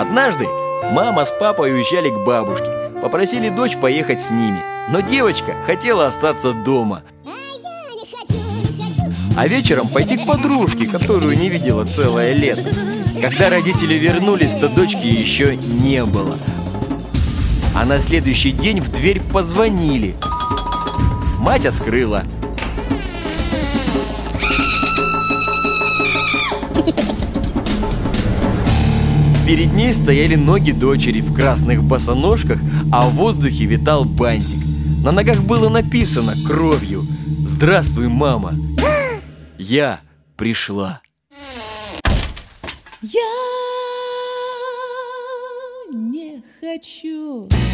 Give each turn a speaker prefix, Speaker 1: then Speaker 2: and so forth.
Speaker 1: Однажды мама с папой уезжали к бабушке. Попросили дочь поехать с ними. Но девочка хотела остаться дома, а вечером пойти к подружке, которую не видела целое лето. Когда родители вернулись, то дочки еще не было. А на следующий день в дверь позвонили. Мать открыла. Перед ней стояли ноги дочери в красных босоножках, а в воздухе витал бантик. На ногах было написано кровью: «Здравствуй, мама! Я пришла!»
Speaker 2: Я не хочу